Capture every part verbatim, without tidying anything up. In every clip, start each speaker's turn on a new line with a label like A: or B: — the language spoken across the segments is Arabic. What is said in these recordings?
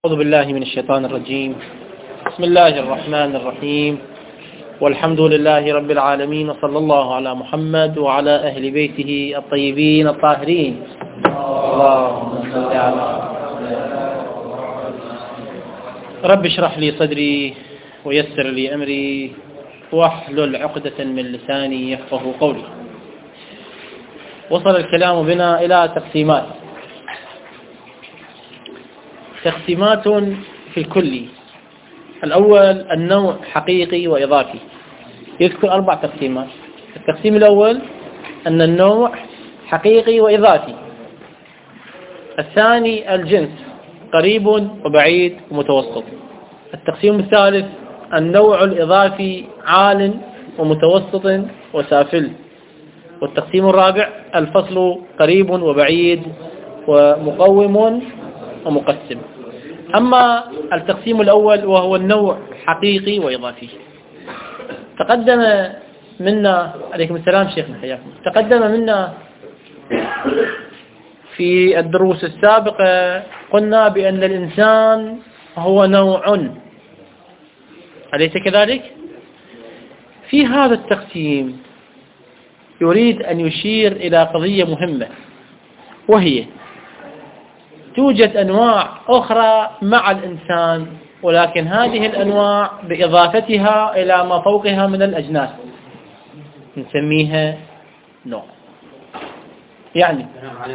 A: أعوذ بالله من الشيطان الرجيم. بسم الله الرحمن الرحيم، والحمد لله رب العالمين، وصلى الله على محمد وعلى أهل بيته الطيبين الطاهرين. اللهم صل على رب اشرح لي صدري ويسر لي أمري واحلل عقدة من لساني يفقه قولي. وصل الكلام بنا إلى تقسيمات تقسيمات في الكلي. الأول النوع حقيقي وإضافي، يذكر أربع تقسيمات. التقسيم الأول أن النوع حقيقي وإضافي. الثاني الجنس قريب وبعيد ومتوسط. التقسيم الثالث النوع الإضافي عال ومتوسط وسافل. والتقسيم الرابع الفصل قريب وبعيد ومقوم ومقسم. أما التقسيم الأول وهو النوع حقيقي وإضافي، تقدم منا عليكم السلام شيخنا حياكم تقدم منا في الدروس السابقة قلنا بأن الإنسان هو نوع، أليس كذلك؟ في هذا التقسيم يريد أن يشير إلى قضية مهمة، وهي توجد أنواع أخرى مع الإنسان، ولكن هذه الأنواع بإضافتها إلى ما فوقها من الأجناس نسميها نوع. يعني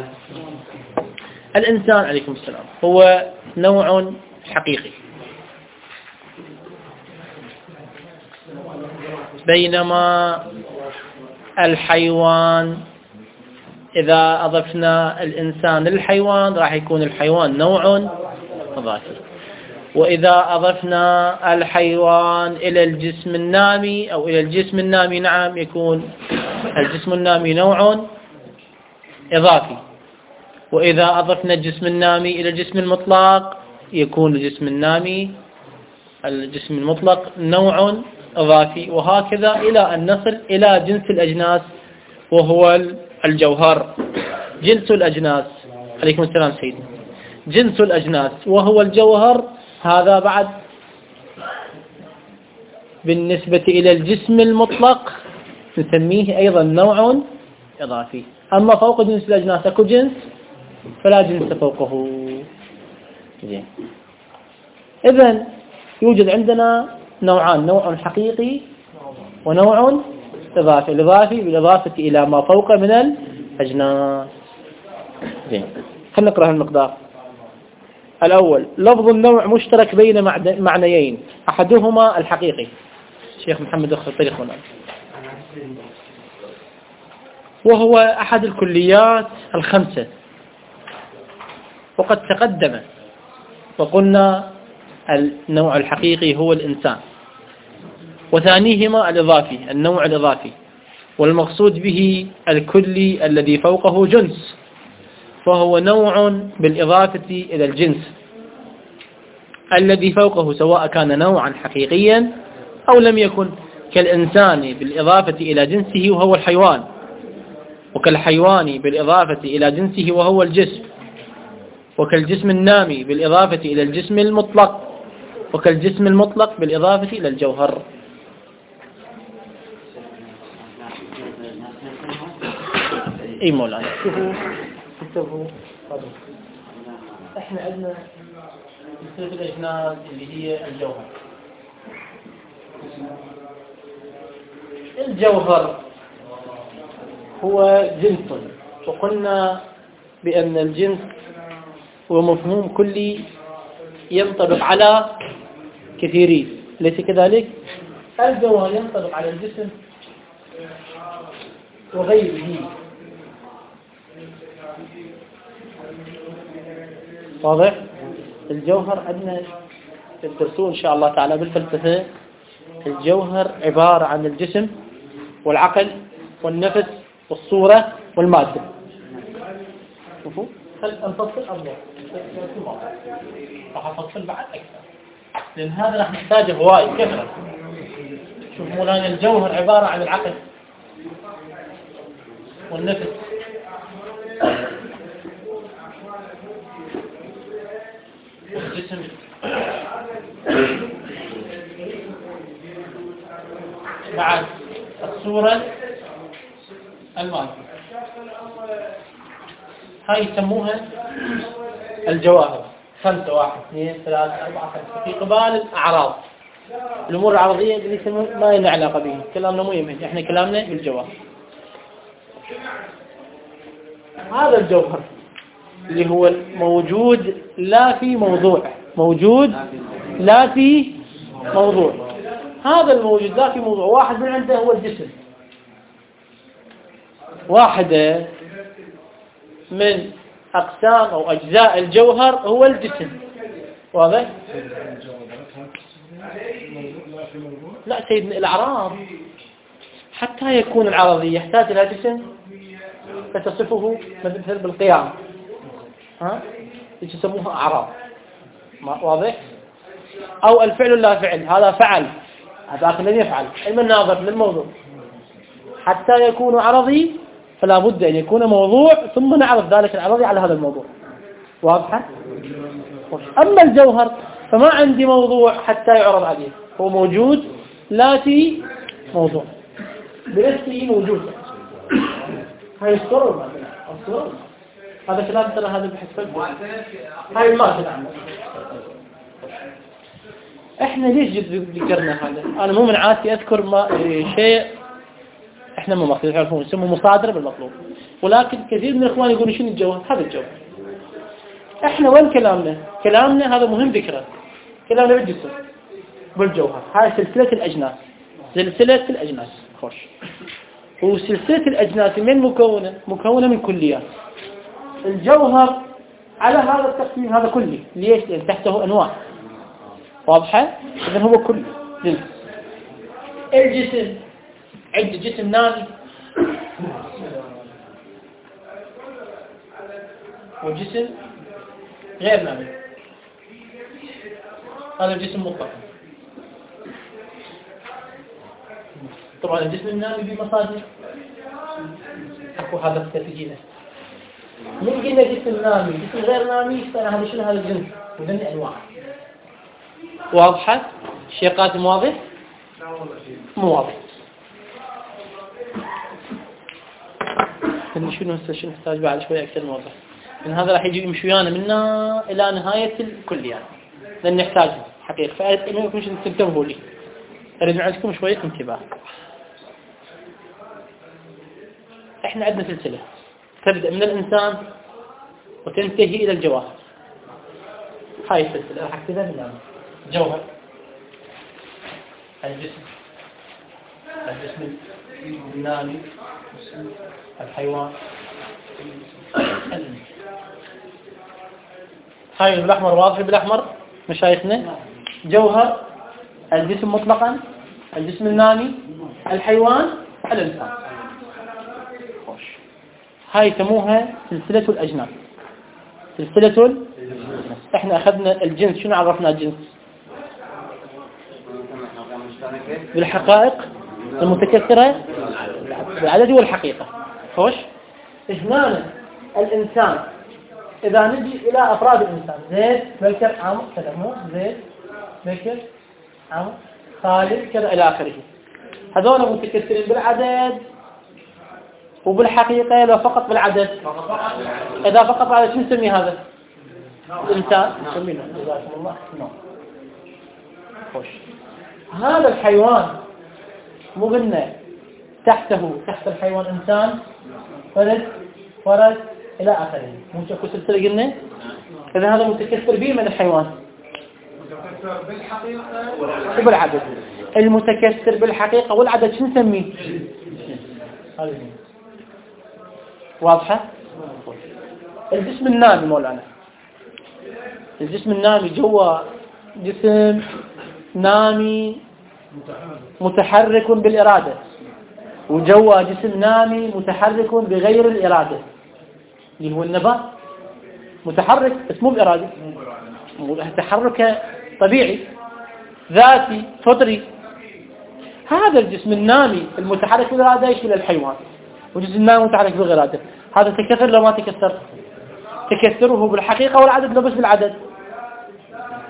A: الإنسان عليكم السلام هو نوع حقيقي، بينما الحيوان إذا أضفنا الإنسان للحيوان راح يكون الحيوان نوع إضافي، وإذا أضفنا الحيوان إلى الجسم النامي أو إلى الجسم النامي نعم يكون الجسم النامي نوع إضافي، وإذا أضفنا الجسم النامي إلى الجسم المطلق يكون الجسم النامي الجسم المطلق نوع إضافي، وهكذا إلى أن نصل إلى جنس الأجناس وهو الجوهر. جنس الأجناس عليكم السلام سيدي جنس الأجناس وهو الجوهر، هذا بعد بالنسبة إلى الجسم المطلق نسميه أيضا نوع إضافي. أما فوق جنس الأجناس أكو جنس فلا جنس فوقه. إذن يوجد عندنا نوعان، نوع حقيقي ونوع إضافي. الإضافي بالإضافة إلى ما فوق من الأجناس. زين، خلينا نقرأ المقدار. الأول لفظ النوع مشترك بين معنيين، أحدهما الحقيقي. شيخ محمد أخذ الطريق هنا، وهو أحد الكليات الخمسة، وقد تقدم وقلنا النوع الحقيقي هو الإنسان، وثانيهما الإضافي النوع الإضافي، والمقصود به الكلي الذي فوقه جنس، فهو نوع بالإضافة إلى الجنس الذي فوقه، سواء كان نوعا حقيقيا أو لم يكن، كالإنسان بالإضافة إلى جنسه وهو الحيوان، وكالحيوان بالإضافة إلى جنسه وهو الجسم، وكالجسم النامي بالإضافة إلى الجسم المطلق، وكالجسم المطلق بالإضافة إلى الجوهر. اي مولانا شوفوا شوفوا احنا عندنا مثل الاجناس اللي هي الجوهر. الجوهر هو جنس، وقلنا بأن الجنس هو مفهوم كلي ينطبق على كثيرين، ليس كذلك؟ الجوهر ينطبق على الجسم وغيره. واضح؟ الجوهر عندنا تدرسوه إن شاء الله تعالى بالفلسفة. الجوهر عبارة عن الجسم والعقل والنفس والصورة والمادة. شوفوا هل أنفصل أم لا؟ راح أفصل بعد أكثر، لأن هذا راح نحتاجه هواي كثرة. شوف مولانا الجوهر عبارة عن العقل والنفس الجسم بعد الصورة الماضية، هاي يسموها الجواهر. خمسة، واحد اثنين ثلاثة أربعة خمسة، في قبال الأعراض. الأمور العرضية اللي يسمون ما لنا علاقة به، كلامنا مو يمين، احنا كلامنا بالجواهر. هذا الجوهر اللي هو موجود لا في موضوع، موجود لا في موضوع. هذا الموجود لا في موضوع واحد من عنده هو الجسم، واحدة من أقسام أو أجزاء الجوهر هو الجسم. واضح؟ لا سيدنا، الأعراض حتى يكون العرضي يحتاج إلى جسم فتصفه مثل بالقيام، ها يسموها أعراض. واضح؟ أو الفعل لا فعل، هذا فعل، هذا الذي يفعل، علم الناظر للموضوع. حتى يكون عرضي فلا بد أن يكون موضوع ثم نعرض ذلك العرضي على هذا الموضوع. واضحة؟ أما الجوهر فما عندي موضوع حتى يعرض عليه، هو موجود لا في موضوع، بنفسه موجود. هاي الصورة، الصورة هذا كلام ترى هذا بحث. هاي ما تنعمل. احنا ليش ذكرنا هذا؟ انا مو من عادتي اذكر ما شيء احنا ما ماخذين تعرفون يسموه مصادر بالمطلوب، ولكن كثير من الاخوان يقولون شنو الجوهر؟ هذا الجوهر. احنا وين كلامنا؟ كلامنا هذا مهم ذكره، كلامنا بالجسم بالجوهر. هاي سلسلة الاجناس، سلسلة الاجناس. خوش. وسلسلة الاجناس من مكونة؟ مكونة من كليات. الجوهر على هذا التقسيم هذا كلي. ليش؟ لأن تحته انواع. واضحة؟ إذن هو كل جنس. الجسم عند جسم نامي وجسم غير نامي. هذا الجسم مطلق. طبعا الجسم النامي بمصادر اكو هذا التسجيل. من قلنا جسم نامي جسم غير نامي، فهذا شنو هذا الجنس؟ وذن انواع. واضحة؟ شيء قادم واضح؟ مو واضح. شنو هسه شنو نحتاج بعد شوي أكثر نوضح، لأن هذا راح يجي يمشي ويانا منا إلى نهاية الكلية، لأن نحتاجه حقيقة. فأريد مش تنتبهوا لي، أريد عندكم شوية انتباه. إحنا عندنا سلسلة تبدأ من الإنسان وتنتهي إلى الجواهر. هاي السلسلة راح أكتبها بالنامي. جوهر، الجسم، الجسم النامي، الحيوان، الإنسان. هاي بالأحمر واضح بالأحمر مشايخنا. جوهر، الجسم مطلقا، الجسم النامي، الحيوان، الإنسان. هاي يسموها سلسلة الأجناس. سلسلة ال... احنا أخذنا الجنس. شنو عرفنا الجنس؟ بالحقائق المتكثرة بالعدد والحقيقة. خوش. هنا الإنسان إذا نجي إلى أفراد الإنسان: زيد، بكر، عمرو، كذا. مو زيد، بكر، عمرو، خالد، كذا إلى آخره. هذول متكثرين بالعدد وبالحقيقة لو فقط بالعدد. إذا فقط بالعدد شو نسمي هذا؟ الإنسان. نسميه جزاكم الله نعم. خوش. هذا الحيوان مو قلنا تحته تحت الحيوان إنسان، فرد، فرد إلى آخره. مو شكو سلسلة قلنا؟ إذا هذا متكثر به من الحيوان. متكثر بالحقيقة وبالعدد. المتكثر بالحقيقة والعدد شو نسميه؟ هذا واضحة؟ الجسم النامي مولانا، الجسم النامي جوا جسم نامي متحرك بالإرادة، وجوا جسم نامي متحرك بغير الإرادة، اللي هو النبات متحرك بس مو بإرادة، تحرك طبيعي ذاتي فطري. هذا الجسم النامي المتحرك بالإرادة يشمل الحيوان، وجسم النامي متحرك بالإرادة. هذا تكثر لو ما تكثر؟ تكثره بالحقيقة والعدد لو بس بالعدد.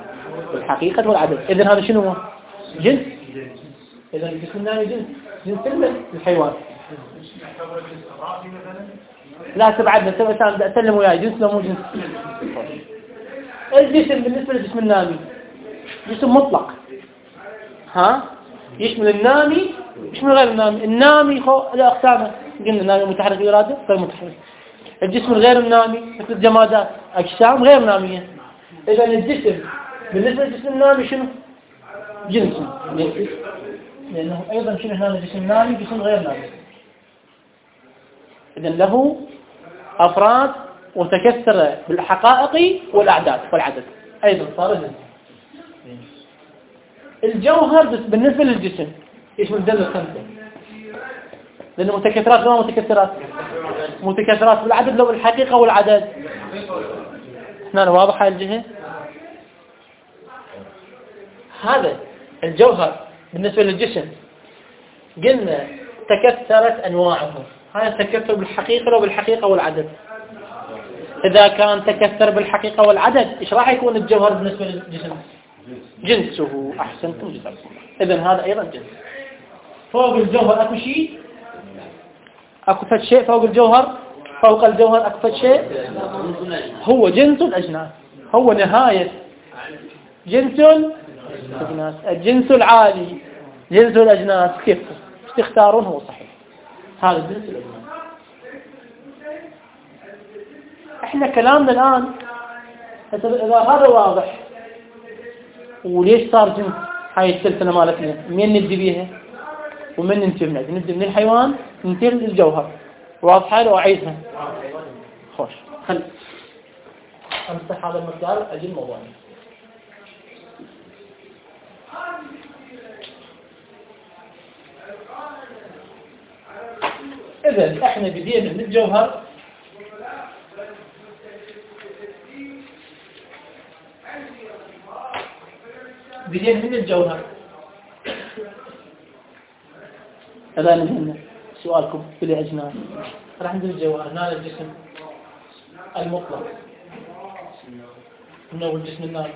A: بالحقيقة والعدد. إذن هذا شنو هو؟ جنس. إذن الجسم النامي جنس جنس الحيوان. لا تبعدنا تبع سلم وياي جنس لو مو جنس. الجسم بالنسبة للجسم النامي جسم مطلق، ها يشمل النامي يشمل غير النامي. النامي هو الأقسام قلنا النامي متحرك إرادة غير متحرك. الجسم الغير النامي مثل الجمادات أجسام غير نامية. إذا الجسم بالنسبة للجسم النامي شنو؟ جنس، لأنه أيضا شنو هنا الجسم النامي جسم غير نامي. إذا له أفراد متكثرة بالحقائق والأعداد والعدد أيضا صار جنس. الجوهر بالنسبة للجسم يشمل دل الخمسة، لأنه متكثرات ما متكثرات متكثرات بالعدد لو بالحقيقة والعدد. هنا واضح هاي الجهة. هذا الجوهر بالنسبة للجسم قلنا تكثرت أنواعه. هذا تكثر بالحقيقة لو بالحقيقة والعدد. إذا كان تكثر بالحقيقة والعدد إيش راح يكون الجوهر بالنسبة للجسم؟ جنسه. أحسنتم جزاكم الله. إذن هذا أيضا جنس. فوق الجوهر أكو شيء، أكو فد شيء فوق الجوهر، فوق الجوهر أكو فد شيء هو جنس الأجناس. هو نهاية جنس الأجناس. الجنس العالي جنس الأجناس. كيف تختارون؟ هو صحيح هذا جنس الأجناس. احنا كلامنا الآن إذا هذا واضح وليش صار جنس هاي السلسلة مالتنا منين نبدي بيها ومن ننتهي منها؟ نبدي من الحيوان ننتهي للجوهر. واضحة لو أعيدها؟ خوش خل أمسح هذا المقدار أجي الموضوع. إذن احنا بدينا من الجوهر بدينا من الجوهر. هذا نجينا سؤالكم بلي أجناس راح ندير الجوهر. هذا الجسم المطلق من أول جسم النار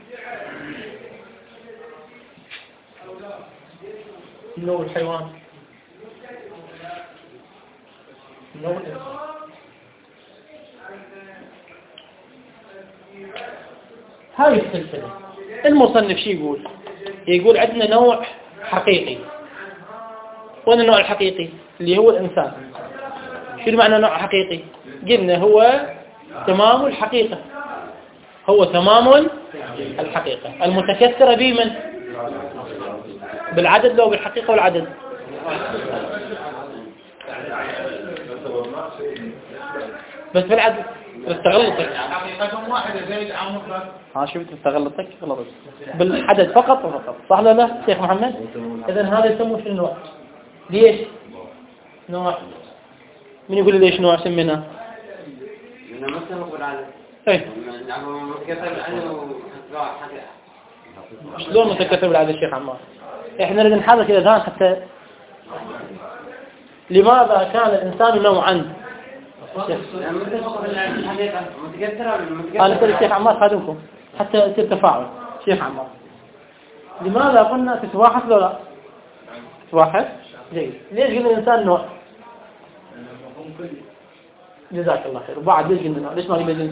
A: من أول الحيوان من أول الإنسان. هاي السلسلة. المصنف شي يقول؟ يقول عندنا نوع حقيقي. وين النوع الحقيقي؟ اللي هو الإنسان. شو معنى نوع حقيقي؟ قلنا هو تمام الحقيقة. هو تمام الحقيقة المتكثرة بمن؟ بالعدد لو بالحقيقة والعدد. بس بالعدد تستغلطك.
B: حقيقة واحدة زائد عن مطلق.
A: ها شفت تستغلطك غلط. بالعدد فقط وفقط. صح ولا لا شيخ محمد؟ إذن هذا يسموه شنو نوع؟ ليش؟ نوع. من يقول ليش نوع سميناه؟
B: لأنه مثل نقول على.
A: إيه.
B: لأنه متكثر بالعدد
A: شلون متكثر بالعدد الشيخ عمار؟ إحنا نريد نحرك الأذهان حتى لماذا كان الإنسان نوعا؟ أنا أسأل الشيخ عمار خادمكم حتى يصير تفاعل. شيخ عمار لماذا قلنا تتواحد ولا لا؟ تتواحد؟ جيد. ليش قلنا الإنسان نوع؟ جزاك الله خير. وبعد ليش قلنا نوع؟ ليش ما قلنا جنس؟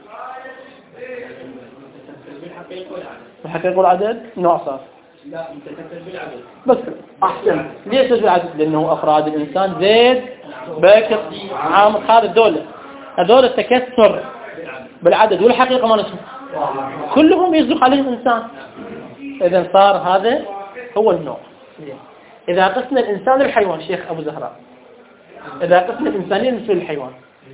A: بالحقيقة والعدد نوع صار.
B: لا متكثر بالعدد.
A: بس أحسن. ليش بالعدد؟ لأنه أفراد الإنسان زيد بكر عامر خالد دولة هذول التكثر بالعدد والحقيقة ما نسمع كلهم يصدق عليهم إنسان. إذا صار هذا هو النوع. إذا قسنا الإنسان للحيوان شيخ أبو زهراء إذا قسنا الإنسانين بالنسبة للحيوان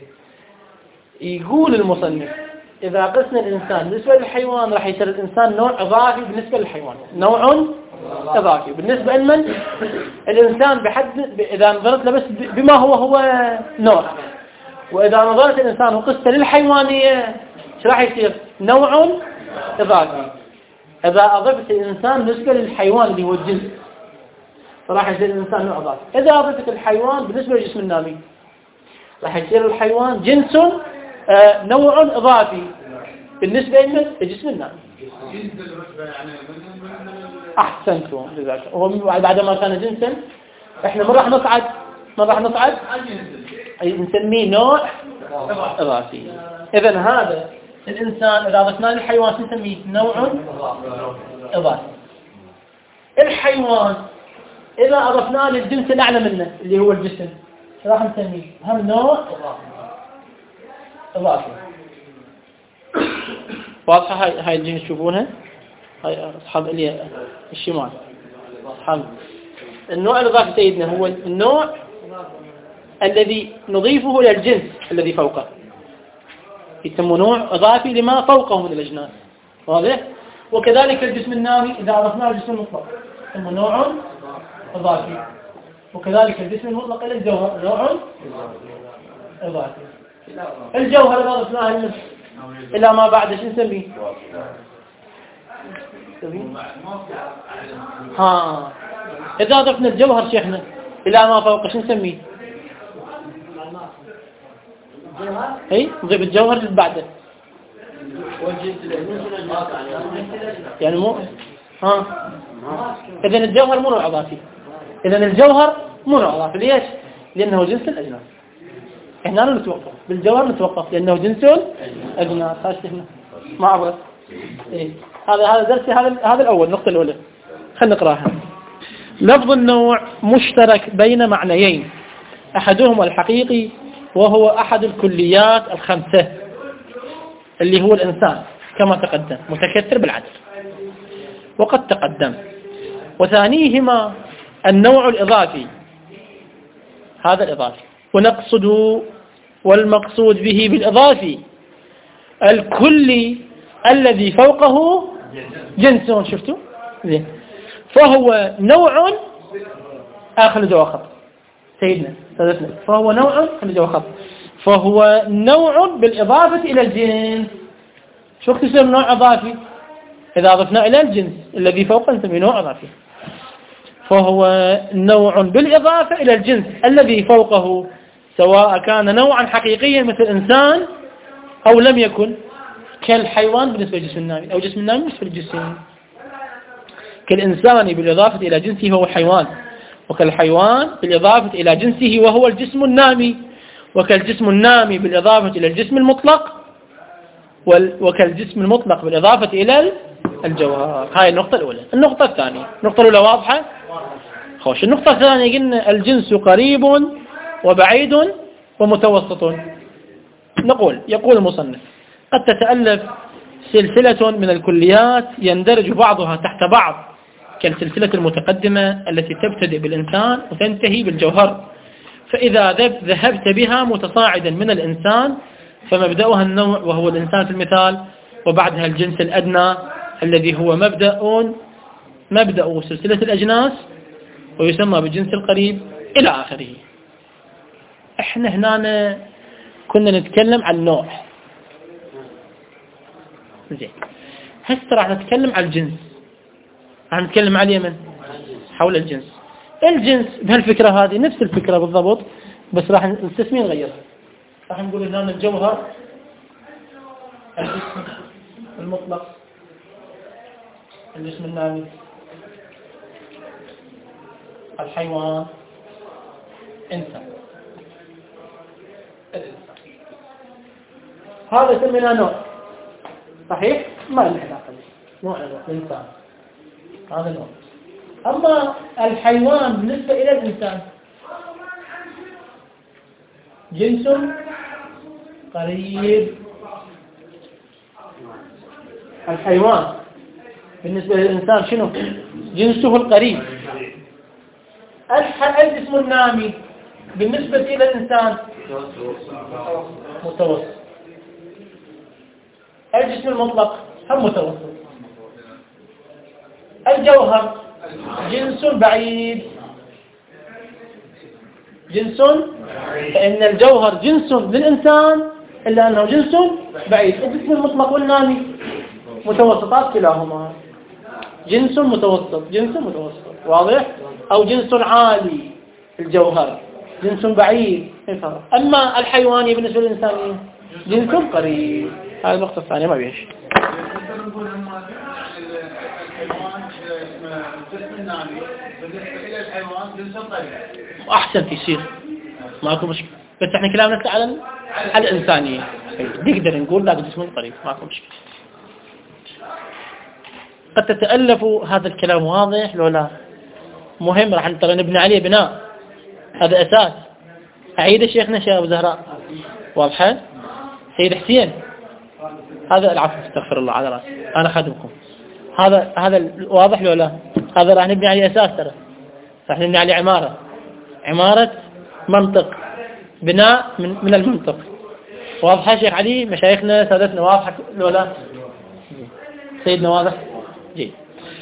A: يقول المصنف إذا قسنا الإنسان بالنسبة للحيوان راح يصير الإنسان نوع إضافي بالنسبة للحيوان. نوع إضافي بالنسبة لمن؟ الإنسان بحد إذا نظرت له بس بما هو هو نوع. وإذا نظرت الإنسان وقسته للحيوانية ايش راح يصير؟ نوع إضافي. إذا أضفت الإنسان بالنسبة للحيوان اللي هو الجنس راح يصير الإنسان نوع إضافي. إذا أضفت الحيوان بالنسبة للجسم النامي راح يصير الحيوان جنس آه نوع إضافي بالنسبة للجسم النامي.
B: ينزل رتبة يعني من من
A: أحسنتم جزاك الله. هو بعد ما كان جنسا إحنا ما راح نصعد ما راح نصعد أي نسميه نوع إضافي. إذن هذا الإنسان إذا أضفناه للحيوان نسميه نوع إضافي. الحيوان إذا أضفناه للجنس الأعلى منه اللي هو الجسم راح نسميه هم نوع إضافي. واضحة هاي هاي الجهة تشوفونها هاي أصحاب اللي الشمال أصحاب النوع الإضافي سيدنا هو النوع الذي نضيفه للجنس الذي فوقه يسمى نوع إضافي لما فوقه من الأجناس. واضح؟ وكذلك الجسم النامي إذا أضفناه للجسم المطلق يسمى نوع إضافي. وكذلك الجسم المطلق إلى الجوهر نوع إضافي. الجوهر إذا أضفناه للنفس إلى ما بعد شو نسميه؟ ها إذا أضفنا الجوهر شيخنا إلى ما فوق شو نسميه؟ أي نضيف الجوهر اللي بعده يعني مو ها إذن الجوهر مو نوع إضافي. إذن الجوهر مو نوع إضافي. ليش؟ لأنه جنس الأجناس. إحنا لا نتوقف بالجوهر نتوقف لأنه جنس الأجناس. هاشتهنا ما عبرت إيه. هذا هذا درسي هذا هذا الأول النقطة الأولى. خلينا نقراها. لفظ النوع مشترك بين معنيين أحدهما الحقيقي وهو أحد الكليات الخمسة اللي هو الإنسان كما تقدم متكثر بالعدد وقد تقدم. وثانيهما النوع الإضافي هذا الإضافي. ونقصد والمقصود به بالإضافي الكلي الذي فوقه جنس. شفتوا زين. فهو نوع آخر جوا خط سيدنا سيدنا فهو نوع آخر جوا خط فهو نوع بالإضافة إلى الجنس. شو اختصار نوع إضافي؟ إذا أضفنا إلى الجنس الذي فوقه نسميه نوع إضافي. فهو نوع بالإضافة إلى الجنس الذي فوقه سواء كان نوعا حقيقيا مثل الإنسان أو لم يكن كالحيوان بالنسبة للجسم النامي أو جسم النامي بالنسبة للجسم. كالإنسان بالإضافة إلى جنسه وهو الحيوان وكالحيوان بالإضافة إلى جنسه وهو الجسم النامي وكالجسم النامي بالإضافة إلى الجسم المطلق وكالجسم المطلق بالإضافة إلى الجوهر. هاي النقطة الأولى. النقطة الثانية النقطة الأولى واضحة؟ خوش. النقطة الثانية قلنا الجنس قريب وبعيد ومتوسط. نقول يقول المصنف قد تتألف سلسلة من الكليات يندرج بعضها تحت بعض كالسلسلة المتقدمة التي تبتدئ بالإنسان وتنتهي بالجوهر. فإذا ذهبت بها متصاعدا من الإنسان فمبدأها النوع وهو الإنسان في المثال وبعدها الجنس الأدنى الذي هو مبدأ مبدأ سلسلة الأجناس ويسمى بالجنس القريب إلى آخره. احنا هنا كنا نتكلم عن النوع زين. هسه راح نتكلم عن الجنس. راح نتكلم عن اليمن حول الجنس. الجنس بهالفكرة هذه نفس الفكرة بالضبط بس راح التسمية نغيرها. راح نقول هنا الجوهر الجسم المطلق الجسم النامي الحيوان إنسان. هذا سمينا نوع صحيح ما له علاقة نوع الإنسان هذا نوع. أما الحيوان بالنسبة إلى الإنسان جنس قريب. الحيوان بالنسبة للإنسان شنو؟ جنسه القريب. الجسم النامي بالنسبة إلى الإنسان متوسط. الجسم المطلق هم متوسط. الجوهر جنس بعيد. جنس فإن الجوهر جنس للإنسان إلا أنه جنس بعيد. الجسم المطلق والنامي متوسطات كلاهما جنس متوسط جنس متوسط. واضح؟ أو جنس عالي الجوهر جنس بعيد. أما الحيواني بالنسبة للإنسان جنس قريب. هذه النقطة الثانية ما بيش
B: نقول هم الحيوان الجسم النامي بالنسبة إلى الحيوان جنس قريب.
A: أحسن يصير ماكو مشكلة، بس احنا كلامنا على على الإنسانية، نقدر نقول لا جسم قريب ماكو مشكلة. قد تتألف هذا الكلام واضح لو لا؟ مهم راح ترى نبني عليه بناء، هذا أساس. أعيد شيخنا شيخ أبو زهراء واضحة؟ سيد حسين هذا العفو استغفر الله على رأسي أنا خادمكم، هذا هذا واضح لو لا؟ هذا راح نبني عليه أساس، ترى راح نبني عليه عمارة، عمارة منطق، بناء من من المنطق. واضحة شيخ علي؟ مشايخنا سادتنا واضحة لو لا؟ سيدنا واضح؟ جيد.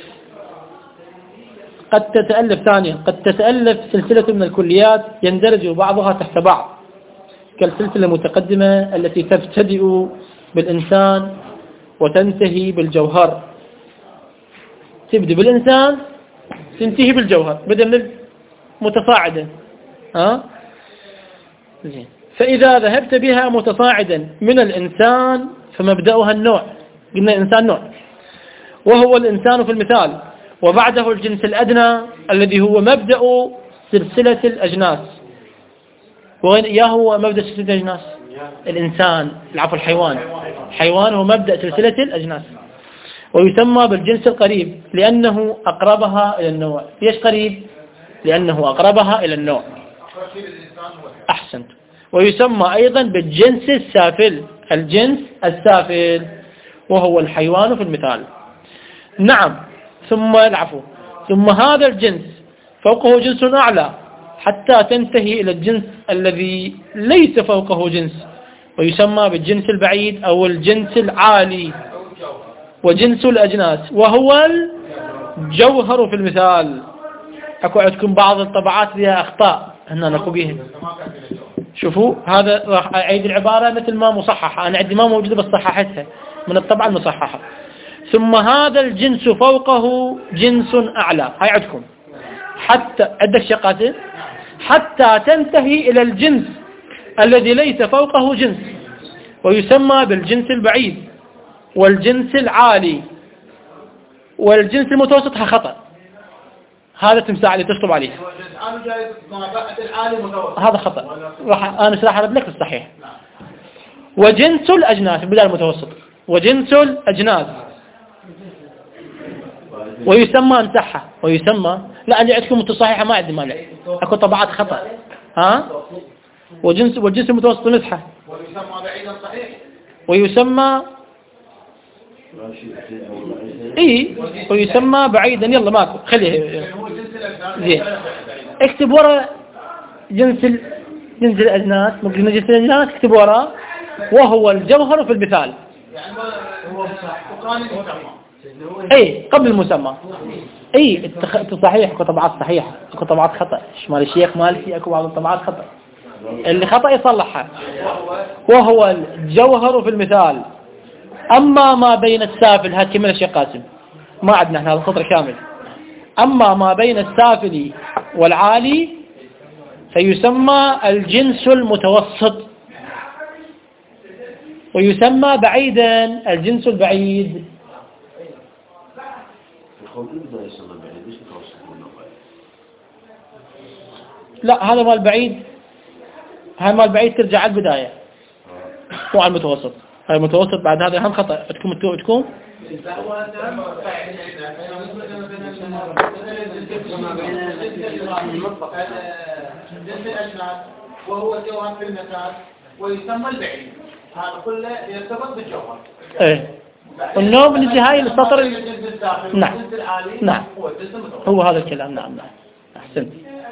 A: قد تتألف ثانيا قد تتألف سلسلة من الكليات يندرج بعضها تحت بعض، كالسلسلة المتقدمة التي تبتدئ بالإنسان وتنتهي بالجوهر. تبدأ بالإنسان تنتهي بالجوهر، بدأ من متصاعدا. ها؟ زين. فإذا ذهبت بها متصاعدا من الإنسان فمبدأها النوع، قلنا الإنسان نوع، وهو الإنسان في المثال، وبعده الجنس الأدنى الذي هو مبدأ سلسلة الأجناس. وين إياه هو مبدأ سلسلة الأجناس؟ الإنسان، العفو الحيوان، الحيوان هو مبدأ سلسلة الأجناس، ويسمى بالجنس القريب لأنه أقربها إلى النوع. ليش قريب؟ لأنه أقربها إلى النوع. أحسنت. ويسمى أيضا بالجنس السافل، الجنس السافل وهو الحيوان في المثال. نعم. ثم العفو ثم هذا الجنس فوقه جنس أعلى حتى تنتهي إلى الجنس الذي ليس فوقه جنس، ويسمى بالجنس البعيد أو الجنس العالي وجنس الأجناس وهو الجوهر في المثال. أكو عندكم بعض الطبعات فيها أخطاء هنا نفوقيها، شوفوا هذا راح أعيد العبارة مثل ما مصححة، أنا عندي ما موجودة بس صححتها من الطبعة المصححة. ثم هذا الجنس فوقه جنس أعلى، هاي عندكم حتى عندك شقاتين حتى تنتهي إلى الجنس الذي ليس فوقه جنس، ويسمى بالجنس البعيد والجنس العالي والجنس المتوسط. خطأ، هذا تمساح اللي تشطب عليه، هذا خطأ، راح أنا سأحرد لك الصحيح. وجنس الأجناس بدل المتوسط، وجنس الأجناس ويسمى امسحها ويسمى لا اللي عندكم متصححة ما عندي مانع، اكو طبعات خطأ. ها وجنس والجنس المتوسط مسحة ويسمى بعيدا صحيح ويسمى اي ويسمى بعيدا. يلا ماكو خليه زين. اكتب ورا جنس ال... جنس الأجناس، ممكن جنس الأجناس اكتب ورا وهو الجوهر في المثال. يعني هو اي قبل المسمى. اي صحيح، اكو طبعات صحيحه اكو طبعات خطا، شمال الشيخ مالكي اكو بعض الطبعات خطا، اللي خطا يصلحها. وهو الجوهر في المثال. اما ما بين السافل، هات كمل الشيخ قاسم، ما عندنا احنا هذا السطر كامل. اما ما بين السافل والعالي فيسمى الجنس المتوسط، ويسمى بعيدا الجنس البعيد. لا هذا مال بعيد، هذا مال بعيد ترجع على البداية مو على المتوسط. هذا المتوسط بعد هذا هم خطأ عندكم انتم عندكم
B: وهو الجوهر في المثال ويسمى البعيد. هذا كله يرتبط بالجوهر.
A: ايه النوم الانتهائي للسطر. نعم نعم هو هذا الكلام. نعم نعم أحسنت.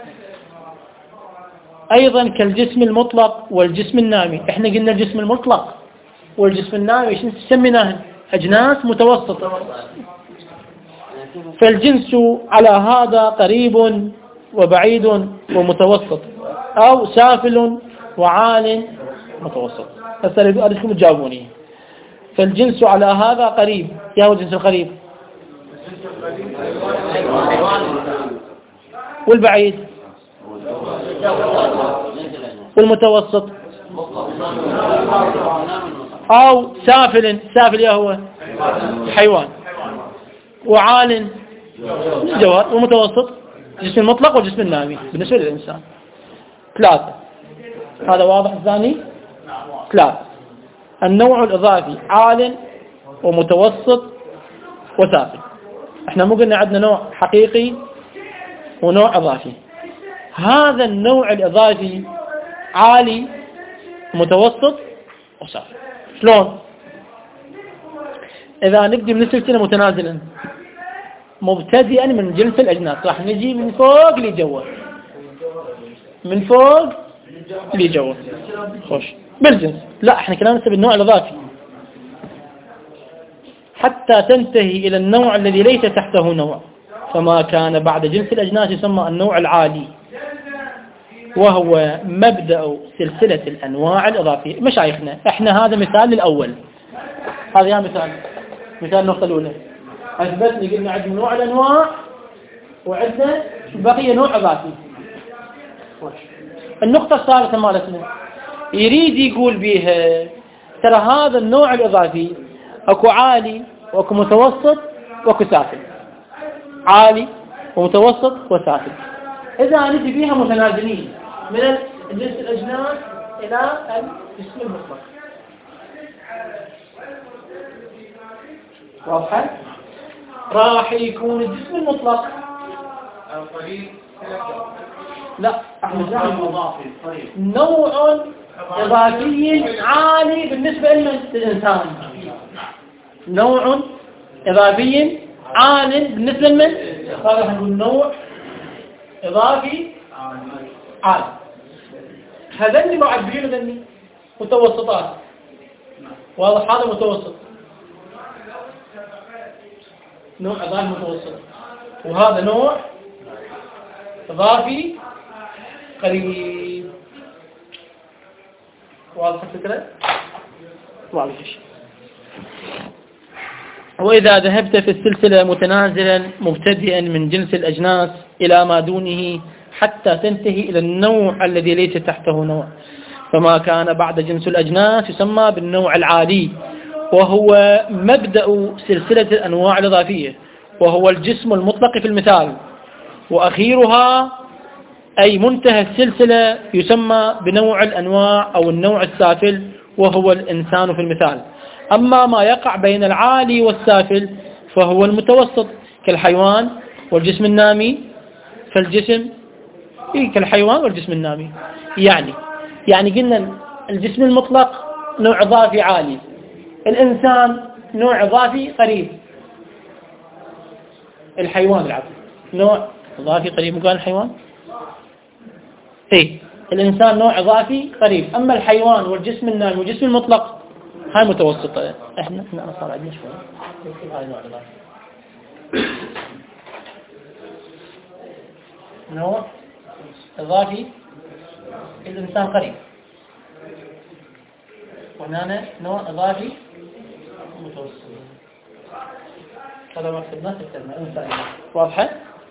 A: أيضا كالجسم المطلق والجسم النامي. احنا قلنا الجسم المطلق والجسم النامي شو سميناه؟ أجناس متوسطة. فالجنس على هذا قريب وبعيد ومتوسط، أو سافل وعال متوسط. هسه أريدكم تجاوبوني. فالجنس على هذا قريب، يا هو الجنس القريب والبعيد والمتوسط، أو سافل. سافل يا هو الحيوان، وعال الجوهر، ومتوسط الجسم المطلق والجسم النامي بالنسبة للإنسان. ثلاثة. هذا واضح الثاني؟ ثلاثة. النوع الإضافي عال ومتوسط وسافل. احنا مو قلنا عندنا نوع حقيقي ونوع إضافي. هذا النوع الإضافي عالي متوسط وسافل. شلون؟ إذا نبدي من السلسلة متنازلا مبتدئا من جنس الأجناس، راح نجي من فوق لجوا، من فوق لجوا. خوش بالجنس. لا، احنا كنا نسب النوع الإضافي حتى تنتهي إلى النوع الذي ليس تحته نوع، فما كان بعد جنس الأجناس يسمى النوع العالي، وهو مبدأ سلسلة الأنواع الإضافية. مشايخنا احنا هذا مثال للأول، هذا مثال مثال النقطة الأولى أثبتنا قلنا عندنا نوع الأنواع وعندنا بقي نوع إضافي. النقطة الثالثة مالتنا يريد يقول بها ترى هذا النوع الإضافي أكو عالي وأكو متوسط وأكو سافل، عالي ومتوسط وسافل. إذا نجي بيها متنازلين من الجنس الأجناس إلى الجسم المطلق. واضح؟ راح يكون الجسم المطلق لا نوع إضافي عالي بالنسبة للإنسان، نوع إضافي عالي بالنسبة لمن؟ هذا نقول نوع إضافي عالي. هذني معبرين ذني متوسطات. واضح؟ هذا متوسط، نوع إضافي متوسط، وهذا نوع إضافي قريب. واضح الفكرة؟ واضح الشيء. وإذا ذهبت في السلسلة متنازلا مبتدئا من جنس الأجناس إلى ما دونه حتى تنتهي إلى النوع الذي ليس تحته نوع، فما كان بعد جنس الأجناس يسمى بالنوع العالي، وهو مبدأ سلسلة الأنواع الإضافية، وهو الجسم المطلق في المثال، وأخيرها أي منتهى السلسلة يسمى بنوع الأنواع أو النوع السافل، وهو الإنسان في المثال. أما ما يقع بين العالي والسافل فهو المتوسط كالحيوان والجسم النامي، فالجسم إيه كالحيوان والجسم النامي. يعني يعني قلنا الجسم المطلق نوع إضافي عالي، الإنسان نوع إضافي قريب، الحيوان العفو نوع إضافي قريب. مقال الحيوان إيه الإنسان نوع إضافي قريب، أما الحيوان والجسم النامي والجسم المطلق هاي متوسطة. إحنا إحنا صار عندنا شوي هاي نوع إضافي، نوع إضافي الإنسان قريب، وهنا نوع إضافي متوسط. هذا ما كتبناه في الكلمة إنسان. واضحة؟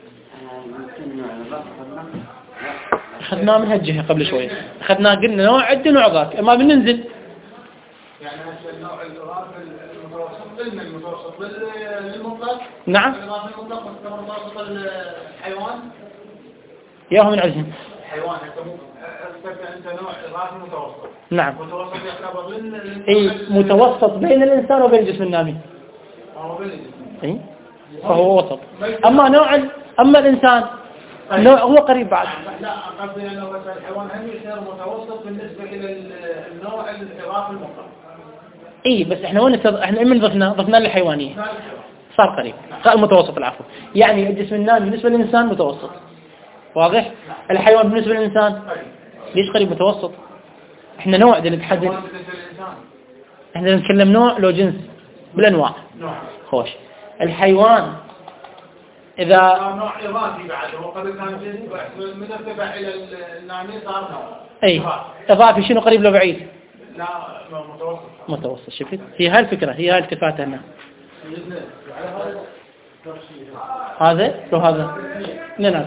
A: أخذناه من هالجهة قبل شوي، أخذناه قلنا نوع عدة نوع إضافي، أما بننزل
B: يعني النوع الإضافي المتوسط المتوسط للمطلق. نعم. الإضافي المطلق متوسط الحيوان.
A: ياهم من عزهم.
B: الحيوان أنت نوع إضافي متوسط.
A: نعم.
B: متوسط يعتبر لل.
A: إيه متوسط بين الإنسان وبين الجسم النامي.
B: هو بين الجسم.
A: إيه فهو وسط. أما نوع أما الإنسان نوع هو قريب بعد.
B: لا قصدي أنه الحيوان هم يصير متوسط بالنسبة إلى النوع الإضافي المطلق.
A: إيه بس إحنا وين إحنا من ضفنا ضفنا للحيوانية صار قريب، صار متوسط العفو. يعني الجسم النامي بالنسبة للإنسان متوسط. واضح؟ الحيوان بالنسبة للإنسان ليش قريب متوسط؟ إحنا نوع بدنا نتحدد، إحنا نتكلم نوع لو جنس بالأنواع. خوش الحيوان إذا
B: نوع إضافي بعد هو قد كان جنس من ارتفع إلى النامي صار نوع.
A: أي إضافي شنو قريب له بعيد؟
B: لا متوسط.
A: متوسط. شفت؟ هي هاي الفكرة، هي هاي التفاتة هنا. هذا لو هذا نناس.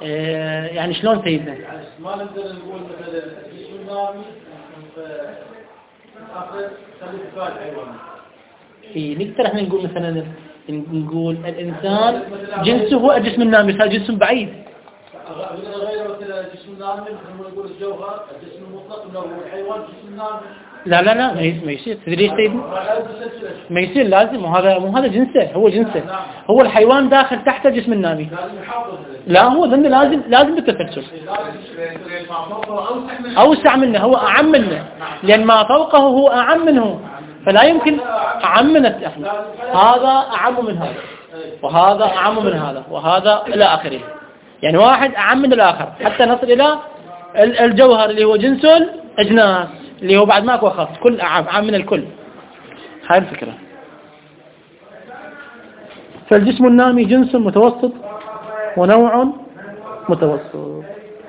A: آه يعني شلون سيدنا؟
B: ما نقدر نقول مثلا الجسم النامي اخر خلي فعل حيواني.
A: اي نقدر احنا نقول مثلا نقول الانسان جنسه هو الجسم النامي، هذا جسم بعيد.
B: غير مثلا الجسم النامي مثل نقول الجوهر الجسم المطلق انه هو الحيوان الجسم النامي.
A: لا لا لا ما يصير. تدري ليش سيدنا؟ ما يصير، لازم. وهذا مو هذا جنسه، هو جنسه هو الحيوان داخل تحت الجسم النامي. لا هو ذنب لازم لازم بالتسلسل. اوسع منه، هو اعم منه، لان ما فوقه هو اعم منه، فلا يمكن اعم من احنا. هذا اعم من هذا، وهذا اعم من هذا، وهذا الى اخره. يعني واحد اعم من الاخر حتى نصل الى الجوهر اللي هو جنس الاجناس، اللي هو بعد ماكو اخف، كل اعم اعم من الكل. هاي الفكرة. فالجسم النامي جنس متوسط ونوع متوسط.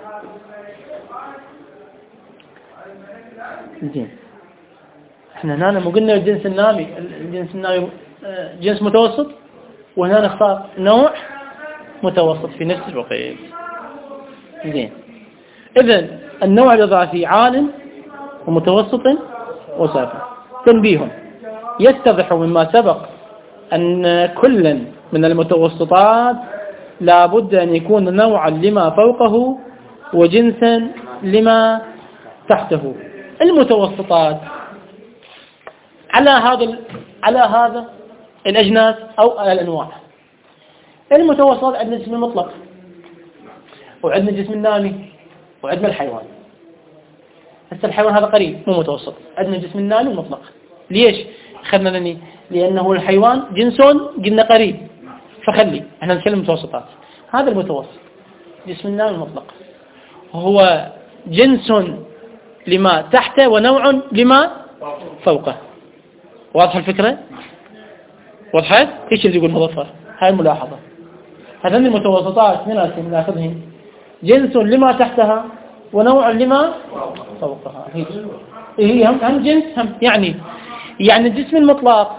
A: زين، احنا هنا مو قلنا الجنس النامي الجنس النامي جنس متوسط، وهنا نختار نوع متوسط في نفس الوقت. زين، اذن النوع الإضافي عال ومتوسط وسافل. تنبيه: يتضح مما سبق أن كل من المتوسطات لا بد أن يكون نوعا لما فوقه وجنسا لما تحته. المتوسطات على هذا على هذا الأجناس أو على الأنواع. المتوسطات عندنا الجسم المطلق، وعندنا الجسم النامي، وعندنا الحيوان. هسه الحيوان هذا قريب مو متوسط، عندنا الجسم النامي المطلق. ليش خلنا لني؟ لأنه الحيوان جنس قلنا قريب، فخلي احنا نتكلم متوسطات. هذا المتوسط جسم النامي المطلق هو جنس لما تحته ونوع لما فوقه. واضح الفكرة؟ وضحت؟ ايش اللي يقول مظفر؟ هاي الملاحظة. هذين المتوسطات من ناخذهم جنس لما تحتها ونوع لما فوقها. هي هي هم هم جنس هم يعني يعني الجسم المطلق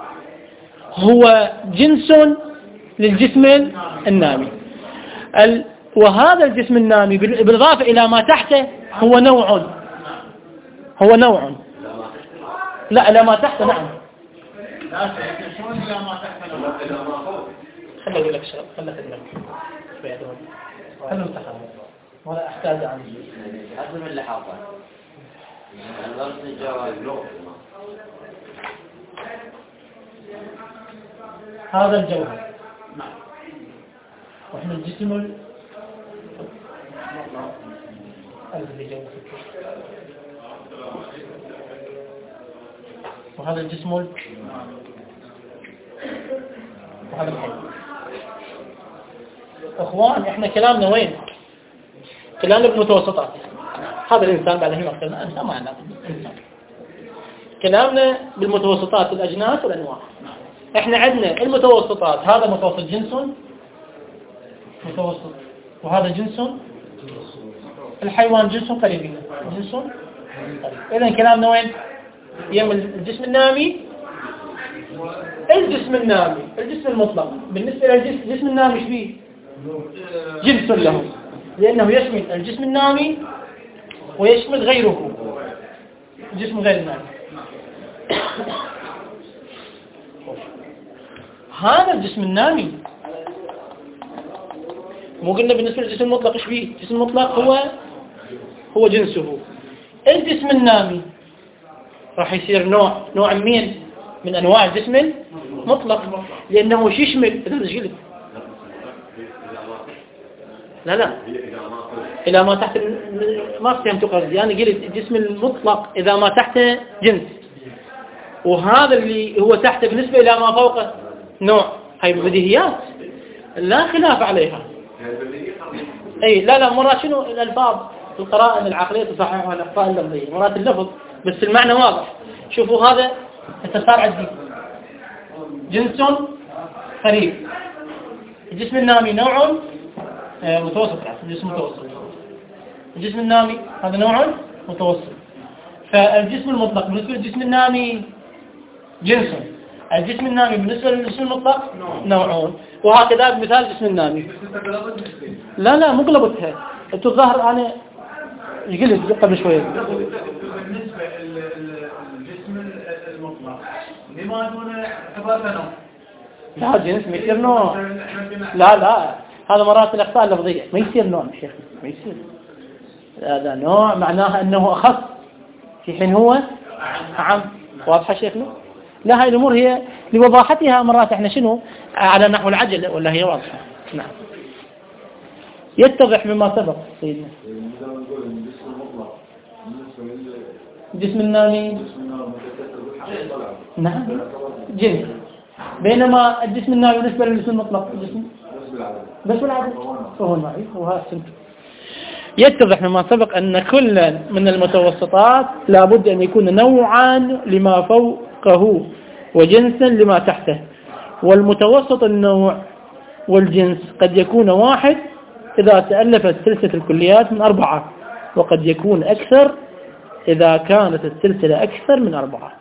A: هو جنس للجسم النامي، ال وهذا الجسم النامي بالإضافة إلى ما تحته هو نوع هو نوع لا إلى ما تحته. نعم.
B: لا شلون إلى ما تحته إلى ما فوق؟
A: خلنا أقول لك شغل، خلنا أقول لك خلنا نتخلص ولا أحتاج عنه.
C: حسب اللي حاطه الغرض الجواب.
A: هذا الجوهر واحنا الجسم ال... وهذا الجسم ال... وهذا الحيوان. اخوان احنا كلامنا وين؟ كلامنا بالمتوسطات. هذا الانسان بعد هنا قلنا انسان ما عندنا انسان. كلامنا بالمتوسطات الاجناس والانواع. احنا عندنا المتوسطات، هذا متوسط جنس متوسط، وهذا جنس الحيوان جنس قريب جنس قريب. اذا كلامنا وين؟ يم الجسم النامي الجسم النامي الجسم المطلق. بالنسبة للجسم الجسم النامي ايش فيه؟ جنس له، لأنه يشمل الجسم النامي ويشمل غيره جسم غير النامي. هذا الجسم النامي مو قلنا بالنسبة للجسم المطلق ايش فيه؟ الجسم المطلق هو هو جنسه. الجسم النامي راح يصير نوع نوع مين من انواع الجسم المطلق، لانه وش يشمل؟ لا لا اذا ما تحت ما فهمت قصدي. انا قلت الجسم المطلق اذا ما تحته جنس، وهذا اللي هو تحته بالنسبة الى ما فوقه نوع. هاي بديهيات لا خلاف عليها. اي لا لا مرات شنو الالفاظ القراءة العقلية تصححها الاخطاء اللفظية، مرات اللفظ بس المعنى واضح. شوفوا هذا اتصال عندي جنس قريب، الجسم النامي نوع متوسط، الجسم متوسط. الجسم النامي هذا نوع متوسط. فالجسم المطلق بالنسبة للجسم النامي جنس، الجسم النامي بالنسبة للجسم المطلق نوعون، وهكذا بمثال الجسم النامي. لا لا مو قلبتها، انتو الظاهر انا قلت قبل شوية.
B: بالنسبة للجسم المطلق لما دون اعتبار نوع؟
A: لا جنس ما يصير نوع. لا لا هذا مرات الأخطاء اللفظية، ما يصير نوع شيخ، ما يصير. هذا نوع معناها أنه أخص في حين هو عام. واضحة شيخنا؟ لا هاي الأمور هي لوضاحتها مرات احنا شنو على نحو العجل ولا هي واضحة. نعم يتضح مما سبق سيدنا. جسم النامي نعم جنس، بينما الجسم النامي بالنسبة للجسم المطلق الجسم بس بالعدد فهو نوعي. وهذا يتضح مما سبق أن كل من المتوسطات لابد أن يكون نوعا لما فوقه وجنسا لما تحته، والمتوسط النوع والجنس قد يكون واحد إذا تألفت سلسلة الكليات من أربعة، وقد يكون أكثر إذا كانت السلسلة أكثر من أربعة.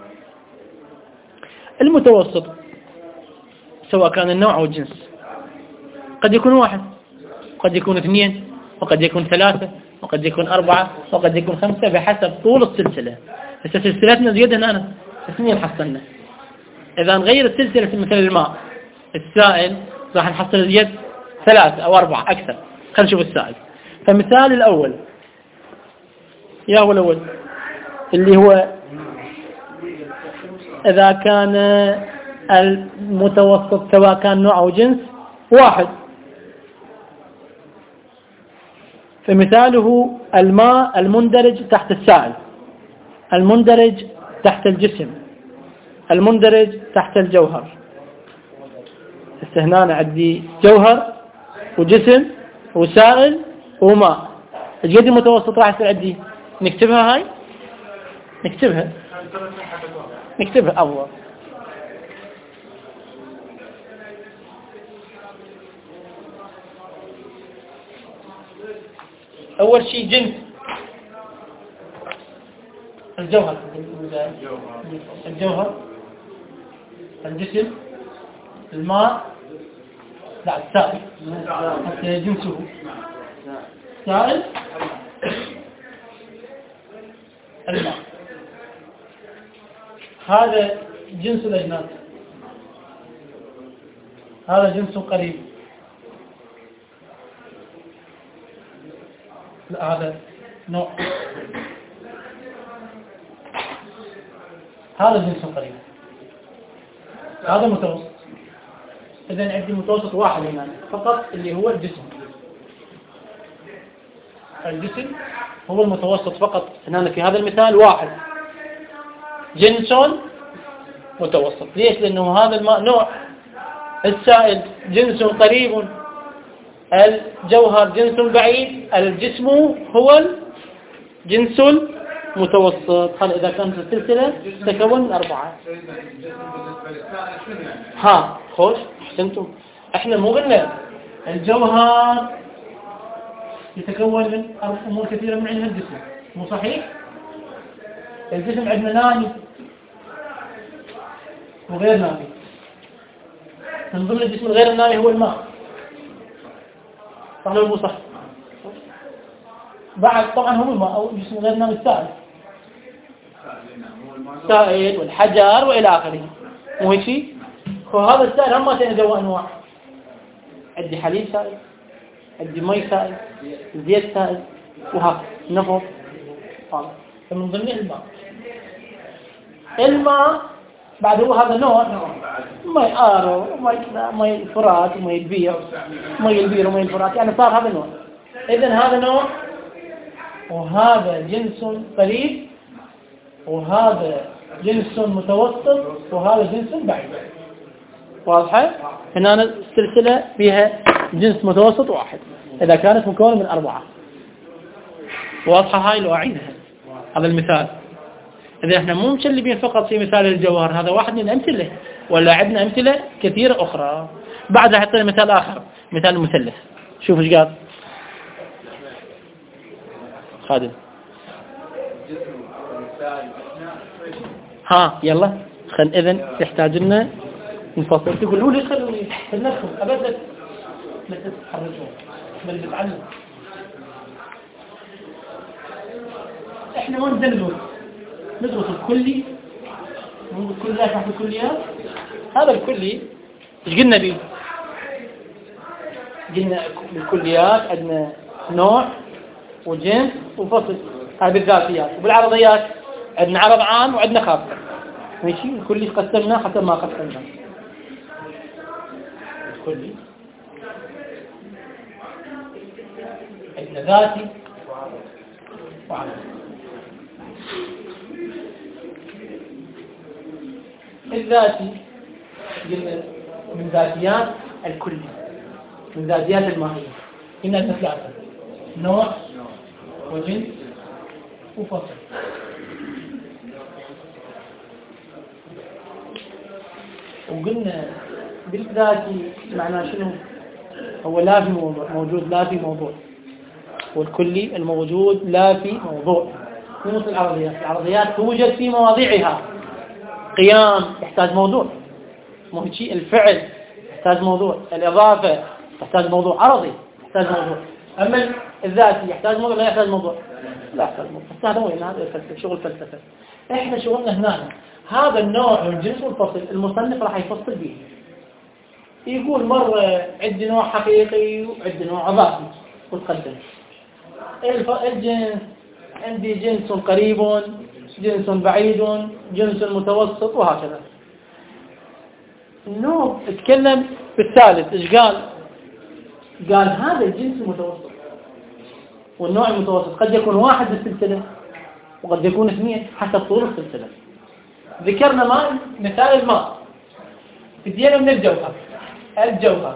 A: المتوسط سواء كان النوع أو الجنس قد يكون واحد، قد يكون اثنين، وقد يكون ثلاثة، وقد يكون أربعة، وقد يكون خمسة بحسب طول السلسلة. هسه سلسلتنا زيادة هنا اثنين حصلنا، إذا نغير السلسلة مثل الماء السائل راح نحصل زيادة ثلاثة أو أربعة أكثر. خلينا نشوف السائل. فمثال الأول يا هو الأول اللي هو إذا كان المتوسط سواء كان نوع أو جنس واحد، فمثاله الماء المندرج تحت السائل، المندرج تحت الجسم، المندرج تحت الجوهر. هنا أنا عندي جوهر وجسم وسائل وماء، الجد المتوسط راح يصير عندي نكتبها هاي نكتبها نكتبها أول. أول شيء جنس الجوهر، الجوهر الجسم الماء لا السائل حتى جنسه سائل الماء. هذا جنس الأجناس، هذا جنس قريب، لا هذا نوع، هذا جنس قريب، هذا متوسط. إذن عندي متوسط واحد هنا فقط اللي هو الجسم، الجسم هو المتوسط فقط هنا في هذا المثال واحد جنس متوسط. ليش؟ لأنه هذا الماء نوع، السائل جنس قريب، الجوهر جنس بعيد، الجسم هو الجنس المتوسط. هذا إذا كانت السلسلة تكون من أربعة. ها خوش احسنتم. احنا مو قلنا الجوهر يتكون من أمور كثيرة من عندنا الجسم، مو صحيح؟ الجسم عندنا نامي وغير نامي، من ضمن الجسم الغير النامي هو الماء، صح ولا مو صح؟ بعد طبعا هم الماء أو الجسم غير نامي السائل، السائل والحجر وإلى آخره، مو هيك شيء؟ وهذا السائل هم تنزوا أنواع، عندي حليب سائل، عندي مي سائل، زيت سائل، وهكذا نفط. فمن ضمنه الماء. الماء بعد هو هذا نوع، مي آرو مي مي فرات ومي البير، مي البير ومي الفرات، يعني صار هذا نوع. إذن هذا نوع، وهذا جنس قريب، وهذا جنس متوسط، وهذا جنس بعيد. واضحة؟ هنا السلسلة فيها جنس متوسط واحد إذا كانت مكونة من أربعة. واضحة هاي لو أعيدها هذا المثال. إذا إحنا مو مشلبين فقط في مثال الجوهر، هذا واحد من الأمثلة، ولا عندنا أمثلة كثيرة أخرى. بعدها حطينا مثال آخر، مثال المثلث. شوف إيش قال خادم. ها يلا خل إذن يحتاج لنا نفصل. تقولوا لي خلوني ندخل أبدا لا تتحرجون بل بتعلم. إحنا وين ندرس؟ ندرس الكلي من الكليات تحت الكليات. هذا الكلي إيش قلنا بيه؟ قلنا بالكليات عندنا نوع وجنس وفصل. هذه بالذاتيات. وبالعرضيات عندنا عرض عام وعندنا خاص. ماشي الكلي قسمناه حتى ما قسمناه. الكلي عندنا ذاتي وعرضي. الذاتي قلنا من ذاتيات الكلي، من ذاتيات الماهية. هنا ثلاثة: نوع وجنس وفصل. وقلنا بالذاتي معناه شنو؟ هو لا في موضوع، موجود لا في موضوع. والكلي الموجود لا في موضوع. مو مثل العرضيات. العرضيات توجد في مواضيعها. قيام يحتاج موضوع، مو شيء. الفعل يحتاج موضوع، الإضافة يحتاج موضوع، عرضي يحتاج موضوع. أما الذاتي يحتاج موضوع لا يحتاج موضوع؟ لا يحتاج موضوع. هذا هو هذا الفلسفة، شغل فلسفة. إحنا شغلنا هنا هذا النوع والجنس والفصل المصنف راح يفصل به. يقول مرة عندي نوع حقيقي وعندي نوع إضافي وتقدم. الجنس عندي جنس قريب، جنس بعيد، جنس متوسط، وهكذا. النوع اتكلم بالثالث. ايش قال؟ قال هذا الجنس المتوسط والنوع المتوسط قد يكون واحد بالسلسلة وقد يكون اثنين حسب طول السلسلة. ذكرنا ما مثال الماء. بدينا من الجوهر. الجوهر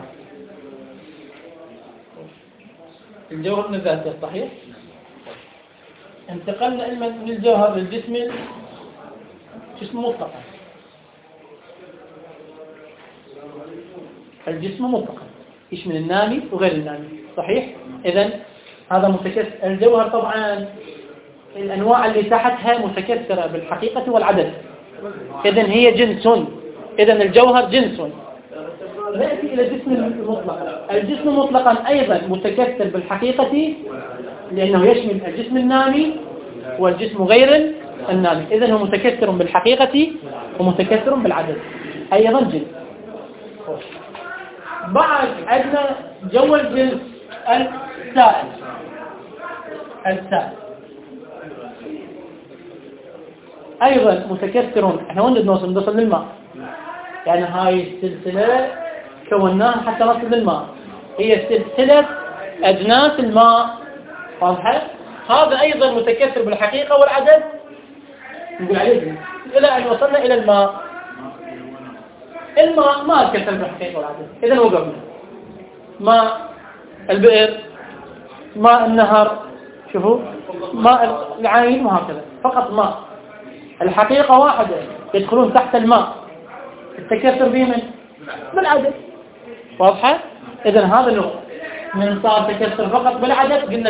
A: الجوهر من الذاتية صحيح. انتقلنا من الجوهر للجسم جسم مطلقا. الجسم مطلقا يشمل النامي وغير النامي صحيح. إذن هذا متكثر. الجوهر طبعا الأنواع اللي تحتها متكثرة بالحقيقة والعدد. إذن هي جنس. إذن الجوهر جنس. نأتي إلى الجسم المطلق. الجسم مطلقا أيضا متكثر بالحقيقة لأنه يشمل الجسم النامي والجسم غير النامي. إذن هو متكثر بالحقيقة ومتكثر بالعدد. أيضا جنس. بعد عندنا جو الجنس السائل. السائل أيضا متكثر. احنا وين نوصل؟ نوصل للماء. يعني هاي السلسلة كوناها حتى نصل للماء. هي سلسلة أجناس الماء. واضحة؟ هذا أيضا متكثر بالحقيقة والعدد. نقول عليه إلى أن وصلنا إلى الماء. الماء ما تكثر بالحقيقة والعدد. إذن وقفنا. ماء البئر، ماء النهر، شوفوا ماء العين وهكذا. فقط ماء. الحقيقة واحدة يدخلون تحت الماء. التكثر به من بالعدد. واضحة؟ إذن هذا النوع من صار تكثر فقط بالعدد. قلنا